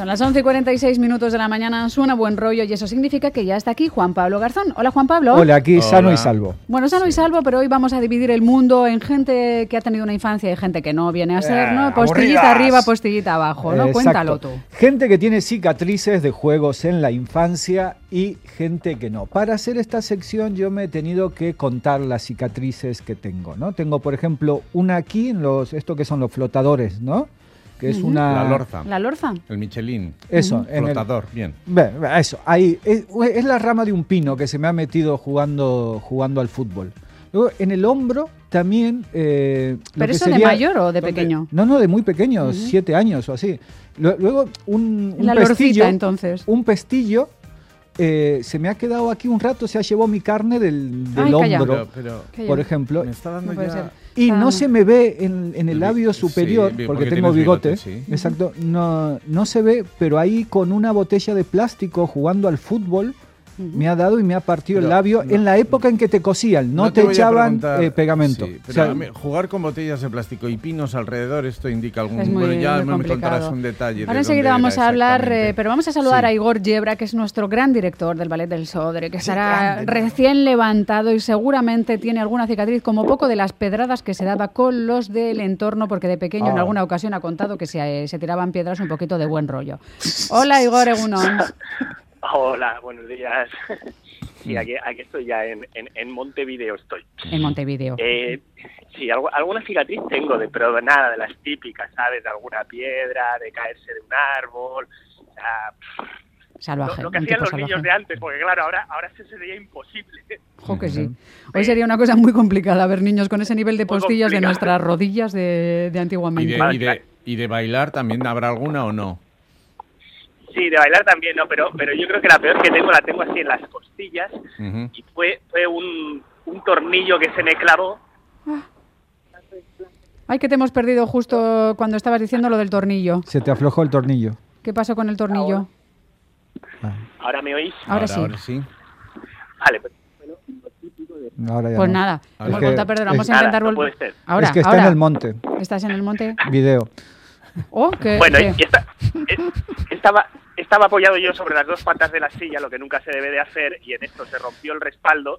Son las 11:46 de la mañana, suena buen rollo y eso significa que ya está aquí Juan Pablo Garzón. Hola, Juan Pablo. Hola, aquí sano y salvo. Bueno, sano y salvo, pero hoy vamos a dividir el mundo en gente que ha tenido una infancia y gente que no viene a ser, ¿no? Postillita arriba, postillita abajo, ¿no? Cuéntalo tú. Gente que tiene cicatrices de juegos en la infancia y gente que no. Para hacer esta sección yo me he tenido que contar las cicatrices que tengo, ¿no? Tengo, por ejemplo, una aquí, esto que son los flotadores, ¿no? Que es una... La Lorza. El Michelin. Eso. Flotador, bien. Eso, ahí. Es la rama de un pino que se me ha metido jugando al fútbol. Luego, en el hombro también... ¿Pero eso sería, de mayor o de pequeño? No, de muy pequeño, 7 años o así. Luego, un la pestillo, lorcita, entonces. Un pestillo... se me ha quedado aquí un rato, se ha llevado mi carne del hombro, por ejemplo. Me está dando y no se me ve en el labio superior, porque tengo bigote. Sí. Exacto, no se ve, pero ahí con una botella de plástico jugando al fútbol, me ha dado y me ha partido el labio en la época en que te cosían, no te echaban pegamento. Sí, pero jugar con botellas de plástico y pinos alrededor, esto indica algún... Bueno, ya me contarás un detalle. Ahora enseguida vamos a hablar, pero vamos a saludar a Igor Yebra, que es nuestro gran director del Ballet del Sodre, que estará recién levantado y seguramente tiene alguna cicatriz, como poco de las pedradas que se daba con los del entorno, porque de pequeño en alguna ocasión ha contado que se tiraban piedras un poquito de buen rollo. Hola, Igor, egunon. Hola, buenos días. Sí, aquí estoy ya en Montevideo estoy. En Montevideo. Sí, alguna cicatriz tengo, pero nada de las típicas, ¿sabes? De alguna piedra, de caerse de un árbol. O sea, salvaje. Lo que hacían los niños de antes, porque claro, ahora eso sería imposible. Ojo que sí. Hoy sería una cosa muy complicada ver niños con ese nivel de postillas de nuestras rodillas de antiguamente. ¿Y de bailar también habrá alguna o no? Sí, de bailar también, no, pero yo creo que la peor que tengo la tengo así en las costillas y fue un tornillo que se me clavó. Ay, que te hemos perdido justo cuando estabas diciendo lo del tornillo. Se te aflojó el tornillo. ¿Qué pasó con el tornillo? ¿Ahora me oís? Ahora sí. Vale, pues ahora ya pues no. nada, vamos a intentar volver. Ahora, es que está en el monte. ¿Estás en el monte? Video. Bueno, estaba apoyado yo sobre las dos patas de la silla, lo que nunca se debe de hacer, y en esto se rompió el respaldo,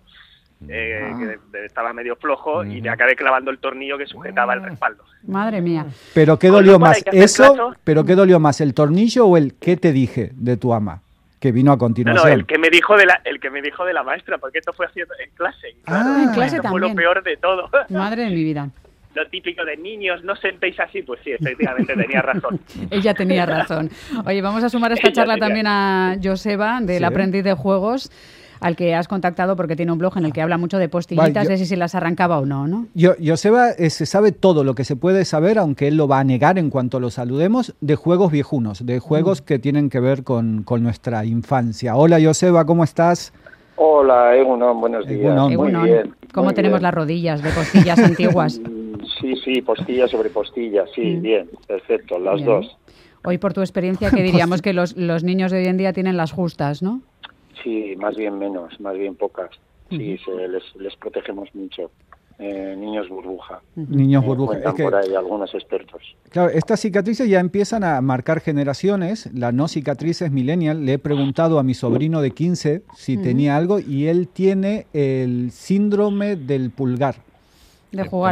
que estaba medio flojo, y me acabé clavando el tornillo que sujetaba el respaldo. Madre mía. ¿Pero qué dolió más? ¿Eso? ¿Pero qué dolió más? ¿El tornillo o el qué te dije de tu ama? Que vino a continuación. No, el que me dijo de la maestra, porque esto fue haciendo en clase. Claro, en clase también. Fue lo peor de todo. Madre de mi vida. Lo típico de niños, no sentéis así, pues sí, efectivamente tenía razón. Ella tenía razón. Oye, vamos a sumar a esta charla también a Joseba, del aprendiz de juegos, al que has contactado porque tiene un blog en el que habla mucho de postillitas, de si se las arrancaba o no, ¿no? Joseba se sabe todo lo que se puede saber, aunque él lo va a negar en cuanto lo saludemos, de juegos viejunos, de juegos que tienen que ver con nuestra infancia. Hola, Joseba, ¿cómo estás? Hola, Egunon, buenos días. Muy bien. ¿Cómo tenemos las rodillas de postillas antiguas? Sí, postilla sobre postilla, sí, bien, perfecto, las dos. Hoy, por tu experiencia, ¿qué diríamos? Que los niños de hoy en día tienen las justas, ¿no? Sí, más bien menos, más bien pocas. Sí, les protegemos mucho. Niños burbuja. Niños burbuja. Cuentan por ahí algunos expertos. Claro, estas cicatrices ya empiezan a marcar generaciones. La no cicatriz es millennial. Le he preguntado a mi sobrino de 15 si tenía algo y él tiene el síndrome del pulgar. De jugar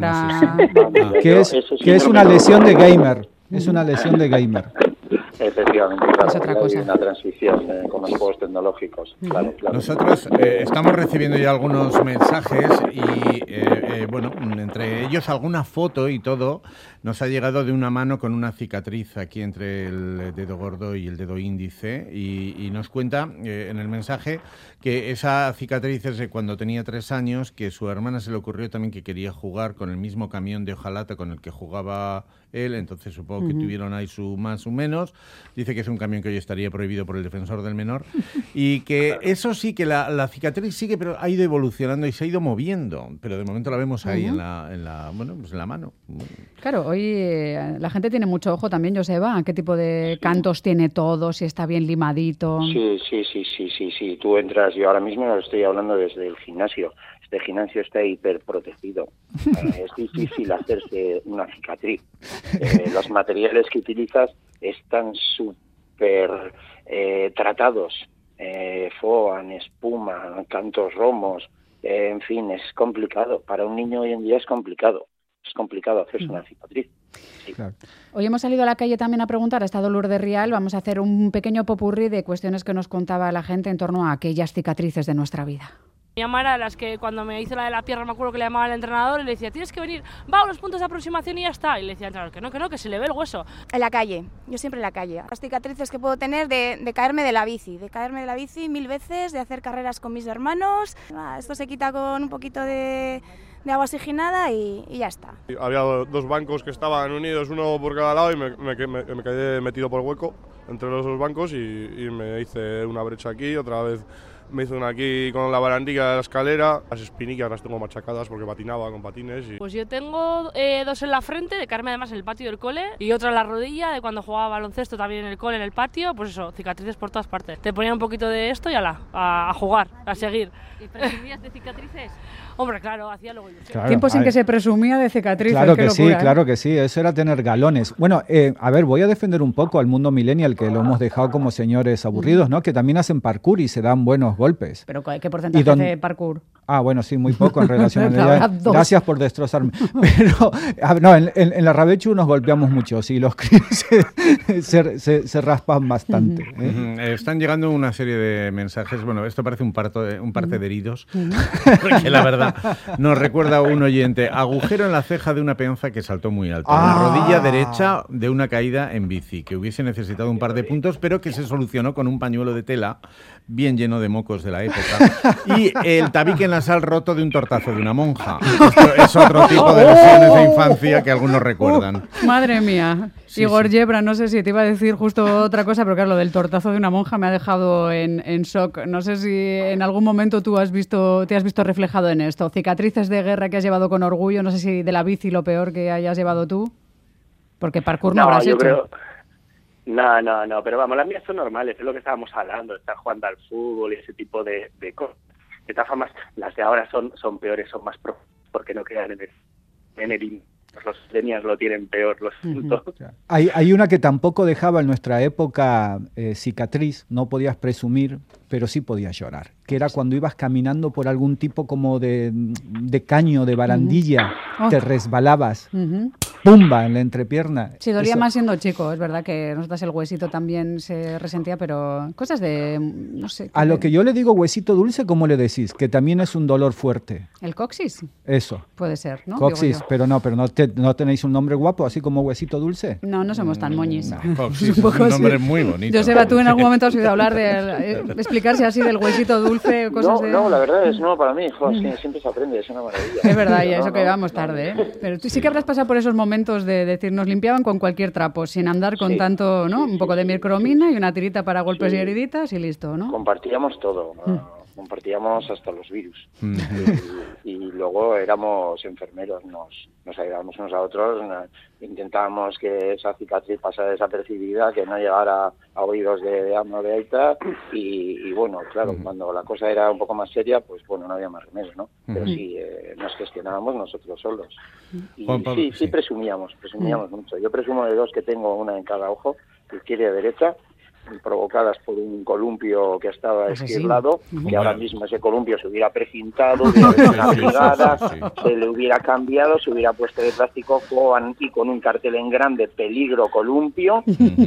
que es una lesión de gamer. Es una lesión de gamer. Efectivamente, claro, es otra cosa. Hay una transición con los juegos tecnológicos. Claro. Nosotros estamos recibiendo ya algunos mensajes y, bueno, entre ellos alguna foto y todo nos ha llegado de una mano con una cicatriz aquí entre el dedo gordo y el dedo índice y nos cuenta en el mensaje que esa cicatriz es de cuando tenía 3 años, que su hermana se le ocurrió también que quería jugar con el mismo camión de hojalata con el que jugaba él, entonces supongo que tuvieron ahí su más, su menos. Dice que es un camión que hoy estaría prohibido por el defensor del menor y que eso sí, que la cicatriz sigue, pero ha ido evolucionando y se ha ido moviendo, pero de momento la vemos ahí en la mano. Claro, hoy la gente tiene mucho ojo también, Joseba, ¿qué tipo de cantos tiene todo? Si está bien limadito. Sí. Tú entras, yo ahora mismo estoy hablando desde el gimnasio. Este gimnasio está hiperprotegido. Es difícil hacerse una cicatriz. Los materiales que utilizas están tratados, foam, espuma, tantos romos, en fin, es complicado. Para un niño hoy en día es complicado hacerse una cicatriz. Sí. Claro. Hoy hemos salido a la calle también a preguntar, ha estado Lourdes Rial, vamos a hacer un pequeño popurrí de cuestiones que nos contaba la gente en torno a aquellas cicatrices de nuestra vida. Mi mamá era las que cuando me hizo la de la pierna, me acuerdo que le llamaba al entrenador y le decía, tienes que venir, va a los puntos de aproximación y ya está. Y le decía al entrenador que se le ve el hueso. En la calle, yo siempre en la calle. Las cicatrices que puedo tener de caerme de la bici 1000 veces, de hacer carreras con mis hermanos. Esto se quita con un poquito de agua oxigenada y ya está. Había 2 bancos que estaban unidos, uno por cada lado, y me quedé metido por el hueco entre los 2 bancos y me hice una brecha aquí, otra vez me hice una aquí con la barandilla de la escalera. Las espinillas las tengo machacadas porque patinaba con patines. Pues yo tengo 2 en la frente, de caerme además en el patio del cole, y otra en la rodilla, de cuando jugaba baloncesto también en el cole, en el patio. Pues eso, cicatrices por todas partes. Te ponía un poquito de esto y a jugar, a seguir. ¿Y presumías de cicatrices? Hombre, claro, hacía luego ilusión. Claro, tiempos en que se presumía de cicatrices. Claro que locura, sí, claro que sí, eso era tener galones. Bueno, a ver, voy a defender un poco al mundo millennial, que lo hemos dejado como señores aburridos, ¿no? Que también hacen parkour y se dan buenos golpes. ¿Pero qué porcentaje de parkour? Ah, bueno, sí, muy poco en relación a la edad. Gracias por destrozarme. Pero, no, en la Rabechu nos golpeamos mucho, sí, los críos se raspan bastante. Están llegando una serie de mensajes, bueno, esto parece un parte de heridos, porque la verdad nos recuerda a un oyente, agujero en la ceja de una peonza que saltó muy alto, en la rodilla derecha de una caída en bici, que hubiese necesitado un par de puntos, pero que se solucionó con un pañuelo de tela bien lleno de mocos de la época, y el tabique nasal roto de un tortazo de una monja. Esto es otro tipo de lesiones de infancia que algunos recuerdan. Madre mía. Sí, Igor Yebra, no sé si te iba a decir justo otra cosa, pero claro, lo del tortazo de una monja me ha dejado en shock. No sé si en algún momento tú te has visto reflejado en esto. Cicatrices de guerra que has llevado con orgullo, no sé si de la bici lo peor que hayas llevado tú, porque parkour no habrás hecho. Creo... No, pero vamos, las mías son normales, es lo que estábamos hablando, estar jugando al fútbol y ese tipo de cosas. De todas formas, las de ahora son peores, son más profundas, porque no quedan en el los millennials lo tienen peor, lo siento. Hay una que tampoco dejaba en nuestra época cicatriz, no podías presumir, pero sí podías llorar, que era cuando ibas caminando por algún tipo como de caño, de barandilla, te resbalabas, ¡pumba!, en la entrepierna. Sí, dolía más siendo chico, es verdad que nosotras el huesito también se resentía, pero cosas de, no sé. A lo que yo le digo huesito dulce, ¿cómo le decís? Que también es un dolor fuerte. ¿El coxis? Eso. Puede ser, ¿no? Coxis, pero no tenéis un nombre guapo, así como huesito dulce. No somos tan moñis. Coxis es un nombre muy bonito. Joseba, tú en algún momento has oído hablar de explicarse así del huesito dulce o cosas No, la verdad es no para mí, siempre se aprende, es una maravilla. Es verdad, y eso que vamos tarde, ¿eh? Pero tú sí que habrás pasado por esos momentos de decir, nos limpiaban con cualquier trapo, sin andar con tanto, ¿no? Un poco de micromina y una tirita para golpes y heriditas y listo, ¿no? Compartíamos todo, compartíamos hasta los virus. Y luego éramos enfermeros, nos ayudábamos unos a otros, intentábamos que esa cicatriz pasara desapercibida, que no llegara a oídos de ama de Aita, y bueno, claro, cuando la cosa era un poco más seria, pues bueno, no había más remedio, ¿no? Pero sí, nos gestionábamos nosotros solos. Y sí presumíamos mucho. Yo presumo de 2 que tengo, una en cada ojo, izquierda y derecha, provocadas por un columpio que estaba esquirlado, que ahora mismo ese columpio se hubiera precintado, hubiera hecho una brigada, se le hubiera cambiado, se hubiera puesto de plástico foam y con un cartel en grande, peligro columpio,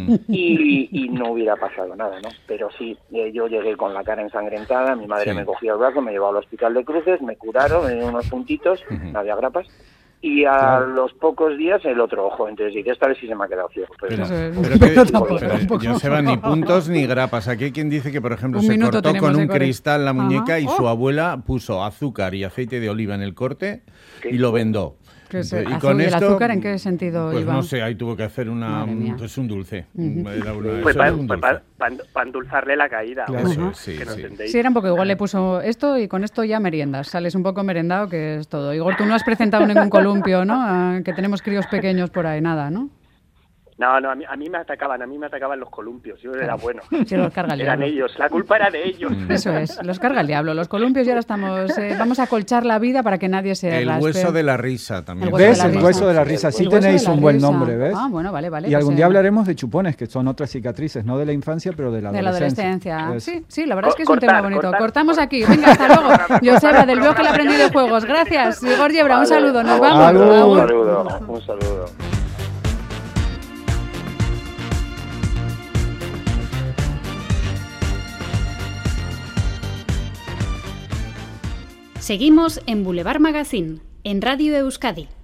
y no hubiera pasado nada, ¿no? Pero sí, yo llegué con la cara ensangrentada, mi madre me cogió el brazo, me llevó al hospital de Cruces, me curaron, me dieron unos puntitos, no había grapas, y a los pocos días el otro ojo. Entonces dije, esta vez sí se me ha quedado ciego. Pero Joseba, ni puntos ni grapas. Aquí hay quien dice que, por ejemplo, se cortó con un cristal la muñeca y su abuela puso azúcar y aceite de oliva en el corte y lo vendó. Y con esto, ¿el azúcar en qué sentido pues iba? No sé, ahí tuvo que hacer un dulce. Pues para endulzarle la caída. Claro, sí. Sí, era un poco igual, le puso esto y con esto ya meriendas. Sales un poco merendado, que es todo. Igor, tú no has presentado ningún columpio, ¿no? Que tenemos críos pequeños por ahí, nada, ¿no? No, a mí me atacaban los columpios, yo era bueno. Sí, los carga el Eran diablo. ellos, la culpa era de ellos. Eso es, los carga el diablo, los columpios, y ahora vamos a colchar la vida para que nadie se El raspe. hueso de la risa también. ¿Ves? El hueso de la risa, sí tenéis un buen nombre, ¿ves? Ah, bueno, vale. Y algún día hablaremos de chupones, que son otras cicatrices, no de la infancia, pero de la adolescencia. ¿Ves? Sí, la verdad es que es un tema bonito. Cortamos aquí, venga, hasta luego. Joseba, del blog El Aprendiz de Juegos. Gracias, Igor Yebra, un saludo, nos vamos. Un saludo. Seguimos en Boulevard Magazine, en Radio Euskadi.